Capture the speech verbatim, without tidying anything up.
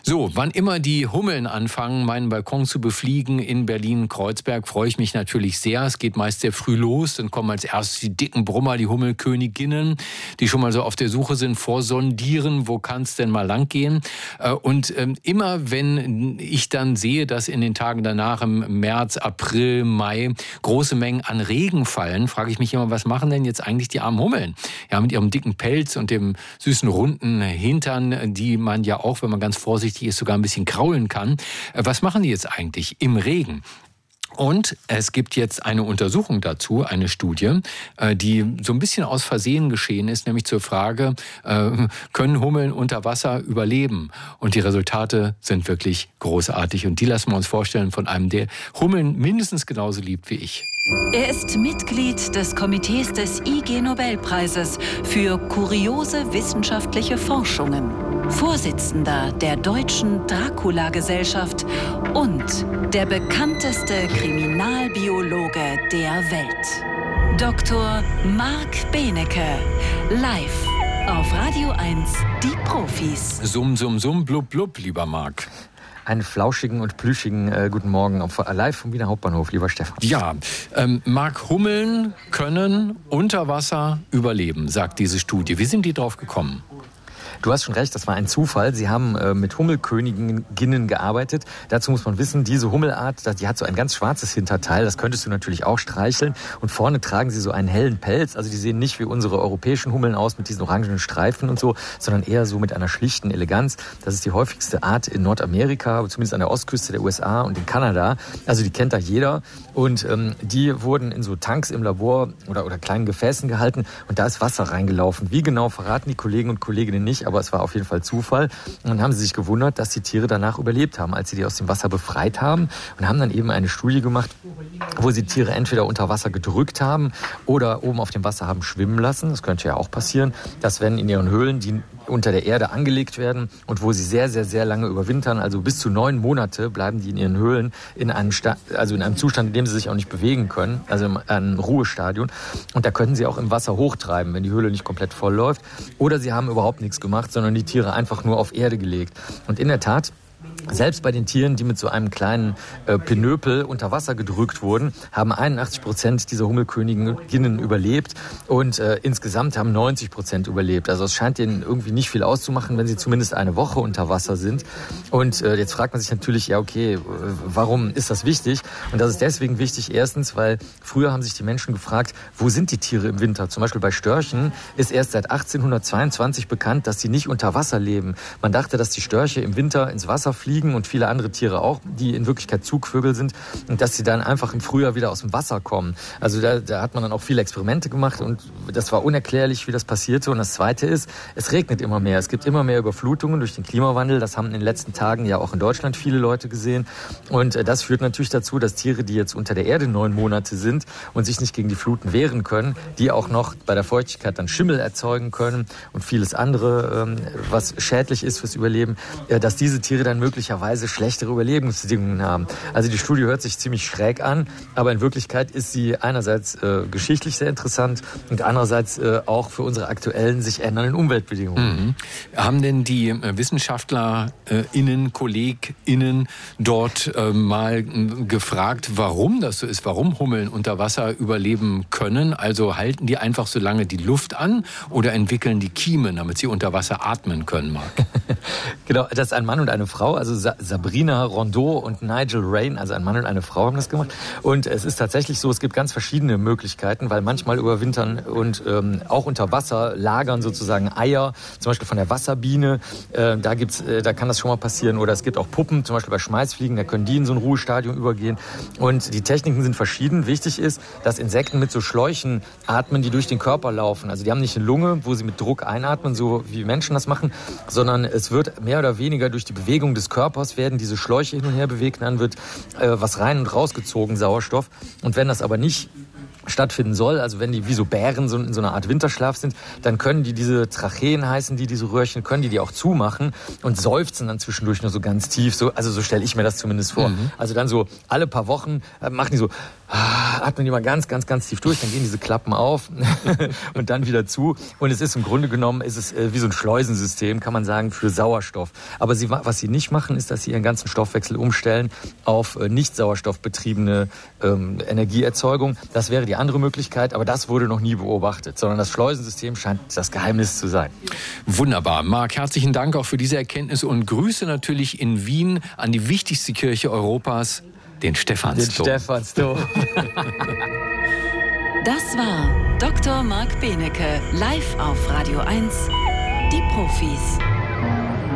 So, wann immer die Hummeln anfangen, meinen Balkon zu befliegen in Berlin-Kreuzberg, freue ich mich natürlich sehr. Es geht meist sehr früh los. Dann kommen als erstes die dicken Brummer, die Hummelköniginnen, die schon mal so auf der Suche sind, vorsondieren, wo kann es denn mal lang gehen. Und immer wenn ich dann sehe, dass in den Tagen danach im März, April, Mai große Mengen an Regen fallen, frage ich mich immer, was machen denn jetzt eigentlich die armen Hummeln? Ja, mit ihrem dicken Pelz und dem süßen runden Hintern, die man ja auch, wenn man ganz vorsichtig ist, sogar ein bisschen kraulen kann. Was machen die jetzt eigentlich im Regen? Und es gibt jetzt eine Untersuchung dazu, eine Studie, die so ein bisschen aus Versehen geschehen ist, nämlich zur Frage, können Hummeln unter Wasser überleben? Und die Resultate sind wirklich großartig. Und die lassen wir uns vorstellen von einem, der Hummeln mindestens genauso liebt wie ich. Er ist Mitglied des Komitees des I G-Nobelpreises für kuriose wissenschaftliche Forschungen, Vorsitzender der Deutschen Dracula-Gesellschaft und der bekannteste Kriminalbiologe der Welt. Doktor Marc Benecke, live auf Radio eins, die Profis. Summ, summ, summ, blub, blub, lieber Marc. Einen flauschigen und plüschigen äh, guten Morgen auf, live vom Wiener Hauptbahnhof, lieber Stefan. Ja, ähm, Marc, Hummeln können unter Wasser überleben, sagt diese Studie. Wie sind die drauf gekommen? Du hast schon recht, das war ein Zufall. Sie haben äh, mit Hummelköniginnen gearbeitet. Dazu muss man wissen, diese Hummelart, die hat so ein ganz schwarzes Hinterteil. Das könntest du natürlich auch streicheln. Und vorne tragen sie so einen hellen Pelz. Also die sehen nicht wie unsere europäischen Hummeln aus mit diesen orangenen Streifen und so, sondern eher so mit einer schlichten Eleganz. Das ist die häufigste Art in Nordamerika, zumindest an der Ostküste der U S A und in Kanada. Also die kennt da jeder. Und ähm, die wurden in so Tanks im Labor oder, oder kleinen Gefäßen gehalten. Und da ist Wasser reingelaufen. Wie genau, verraten die Kollegen und Kolleginnen nicht. Aber es war auf jeden Fall Zufall. Und dann haben sie sich gewundert, dass die Tiere danach überlebt haben, als sie die aus dem Wasser befreit haben. Und haben dann eben eine Studie gemacht, wo sie Tiere entweder unter Wasser gedrückt haben oder oben auf dem Wasser haben schwimmen lassen. Das könnte ja auch passieren, dass wenn in ihren Höhlen, die unter der Erde angelegt werden und wo sie sehr, sehr, sehr lange überwintern, also bis zu neun Monate bleiben die in ihren Höhlen in einem, Sta- also in einem Zustand, in dem sie sich auch nicht bewegen können, also in einem Ruhestadion. Und da können sie auch im Wasser hochtreiben, wenn die Höhle nicht komplett voll läuft. Oder sie haben überhaupt nichts gemacht, sondern die Tiere einfach nur auf Erde gelegt. Und in der Tat, selbst bei den Tieren, die mit so einem kleinen äh, Pinöpel unter Wasser gedrückt wurden, haben einundachtzig Prozent dieser Hummelköniginnen überlebt und äh, insgesamt haben neunzig Prozent überlebt. Also es scheint denen irgendwie nicht viel auszumachen, wenn sie zumindest eine Woche unter Wasser sind. Und äh, jetzt fragt man sich natürlich, ja okay, warum ist das wichtig? Und das ist deswegen wichtig, erstens, weil früher haben sich die Menschen gefragt, wo sind die Tiere im Winter? Zum Beispiel bei Störchen ist erst seit achtzehnhundertzweiundzwanzig bekannt, dass sie nicht unter Wasser leben. Man dachte, dass die Störche im Winter ins Wasser fliegen und viele andere Tiere auch, die in Wirklichkeit Zugvögel sind und dass sie dann einfach im Frühjahr wieder aus dem Wasser kommen. Also da, da hat man dann auch viele Experimente gemacht und das war unerklärlich, wie das passierte. Und das Zweite ist, es regnet immer mehr. Es gibt immer mehr Überflutungen durch den Klimawandel. Das haben in den letzten Tagen ja auch in Deutschland viele Leute gesehen. Und das führt natürlich dazu, dass Tiere, die jetzt unter der Erde neun Monate sind und sich nicht gegen die Fluten wehren können, die auch noch bei der Feuchtigkeit dann Schimmel erzeugen können und vieles andere, was schädlich ist fürs Überleben, dass diese Tiere dann möglicherweise schlechtere Überlebensbedingungen haben. Also die Studie hört sich ziemlich schräg an, aber in Wirklichkeit ist sie einerseits äh, geschichtlich sehr interessant und andererseits äh, auch für unsere aktuellen sich ändernden Umweltbedingungen. Mhm. Haben denn die äh, WissenschaftlerInnen, KollegInnen dort äh, mal äh, gefragt, warum das so ist, warum Hummeln unter Wasser überleben können? Also halten die einfach so lange die Luft an oder entwickeln die Kiemen, damit sie unter Wasser atmen können, Marc? Genau, das ist ein Mann und eine Frau, also Sabrina Rondeau und Nigel Rain, also ein Mann und eine Frau haben das gemacht. Und es ist tatsächlich so, es gibt ganz verschiedene Möglichkeiten, weil manchmal überwintern und ähm, auch unter Wasser lagern sozusagen Eier, zum Beispiel von der Wasserbiene. Äh, da gibt's, äh, da kann das schon mal passieren. Oder es gibt auch Puppen, zum Beispiel bei Schmeißfliegen, da können die in so ein Ruhestadium übergehen. Und die Techniken sind verschieden. Wichtig ist, dass Insekten mit so Schläuchen atmen, die durch den Körper laufen. Also die haben nicht eine Lunge, wo sie mit Druck einatmen, so wie Menschen das machen, sondern es wird mehr oder weniger durch die Bewegung des Körpers werden diese Schläuche hin und her bewegt, dann wird äh, was rein und rausgezogen, Sauerstoff. Und wenn das aber nicht stattfinden soll, also wenn die wie so Bären so in so einer Art Winterschlaf sind, dann können die diese Tracheen heißen, die diese Röhrchen, können die die auch zumachen und seufzen dann zwischendurch nur so ganz tief, so, also so stelle ich mir das zumindest vor. Mhm. Also dann so alle paar Wochen äh, machen die so atmen die mal ganz, ganz, ganz tief durch, dann gehen diese Klappen auf und dann wieder zu. Und es ist im Grunde genommen, ist es wie so ein Schleusensystem, kann man sagen, für Sauerstoff. Aber sie, was sie nicht machen, ist, dass sie ihren ganzen Stoffwechsel umstellen auf nicht sauerstoffbetriebene ähm, Energieerzeugung. Das wäre die andere Möglichkeit, aber das wurde noch nie beobachtet, sondern das Schleusensystem scheint das Geheimnis zu sein. Wunderbar. Marc, herzlichen Dank auch für diese Erkenntnis und Grüße natürlich in Wien an die wichtigste Kirche Europas, den Stephansdom. Den Stephansdom. Das war Doktor Marc Benecke, live auf Radio eins, die Profis.